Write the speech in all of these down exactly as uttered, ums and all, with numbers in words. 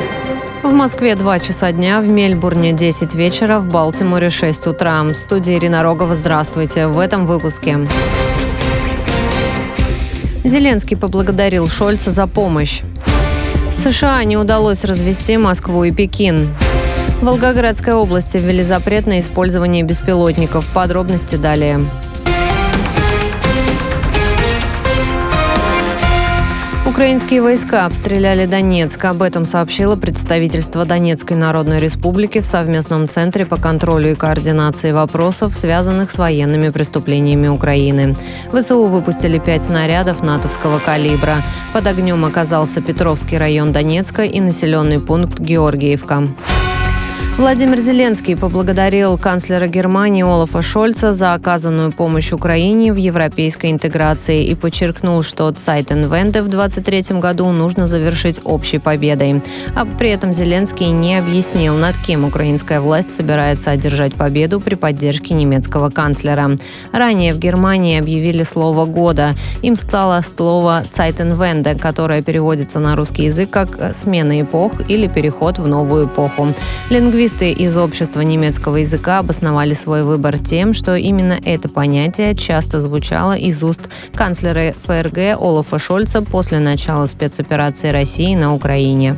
В Москве два часа дня, в Мельбурне десять вечера, в Балтиморе шесть утра. В студии Ирина Рогова. Здравствуйте. В этом выпуске. Зеленский поблагодарил Шольца за помощь. США не удалось развести Москву и Пекин. В Волгоградской области ввели запрет на использование беспилотников. Подробности далее. Украинские войска обстреляли Донецк. Об этом сообщило представительство Донецкой Народной Республики в совместном центре по контролю и координации вопросов, связанных с военными преступлениями Украины. ВСУ выпустили пять снарядов натовского калибра. Под огнем оказался Петровский район Донецка и населенный пункт Георгиевка. Владимир Зеленский поблагодарил канцлера Германии Олафа Шольца за оказанную помощь Украине в европейской интеграции и подчеркнул, что Zeitenwende в двадцать третьем году нужно завершить общей победой. А при этом Зеленский не объяснил, над кем украинская власть собирается одержать победу при поддержке немецкого канцлера. Ранее в Германии объявили слово года. Им стало слово Zeitenwende, которое переводится на русский язык как «смена эпох» или «переход в новую эпоху». Лингвисты из общества немецкого языка обосновали свой выбор тем, что именно это понятие часто звучало из уст канцлера ФРГ Олафа Шольца после начала спецоперации России на Украине.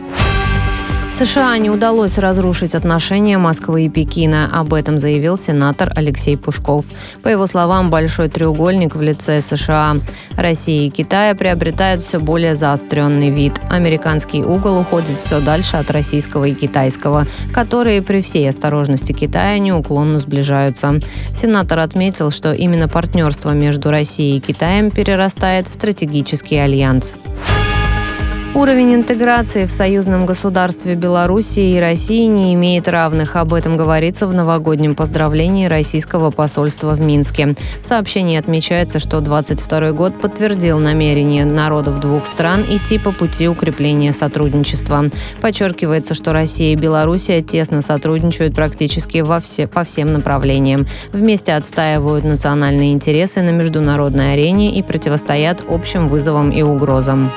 США не удалось разрушить отношения Москвы и Пекина. Об этом заявил сенатор Алексей Пушков. По его словам, большой треугольник в лице США, России и Китая приобретает все более заостренный вид. Американский угол уходит все дальше от российского и китайского, которые при всей осторожности Китая неуклонно сближаются. Сенатор отметил, что именно партнерство между Россией и Китаем перерастает в стратегический альянс. Уровень интеграции в союзном государстве Белоруссии и России не имеет равных. Об этом говорится в новогоднем поздравлении российского посольства в Минске. В сообщении отмечается, что двадцать второй год подтвердил намерение народов двух стран идти по пути укрепления сотрудничества. Подчеркивается, что Россия и Белоруссия тесно сотрудничают практически во все, по всем направлениям. Вместе отстаивают национальные интересы на международной арене и противостоят общим вызовам и угрозам.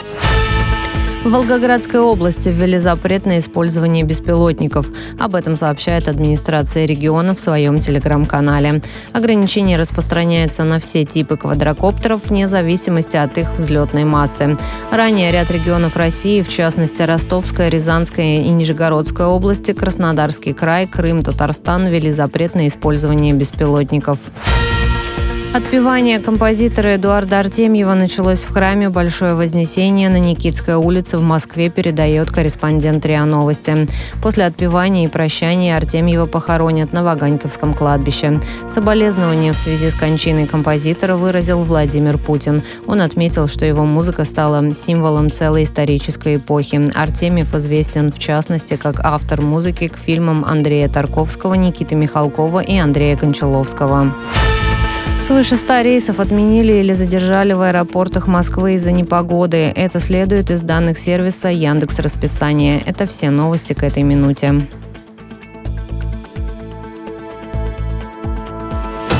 В Волгоградской области ввели запрет на использование беспилотников. Об этом сообщает администрация региона в своем телеграм-канале. Ограничение распространяется на все типы квадрокоптеров вне зависимости от их взлетной массы. Ранее ряд регионов России, в частности Ростовская, Рязанская и Нижегородская области, Краснодарский край, Крым, Татарстан, ввели запрет на использование беспилотников. Отпевание композитора Эдуарда Артемьева началось в храме Большое Вознесение на Никитской улице в Москве, передает корреспондент РИА Новости. После отпевания и прощания Артемьева похоронят на Ваганьковском кладбище. Соболезнования в связи с кончиной композитора выразил Владимир Путин. Он отметил, что его музыка стала символом целой исторической эпохи. Артемьев известен в частности как автор музыки к фильмам Андрея Тарковского, Никиты Михалкова и Андрея Кончаловского. Свыше ста рейсов отменили или задержали в аэропортах Москвы из-за непогоды. Это следует из данных сервиса Яндекс.Расписание. Это все новости к этой минуте.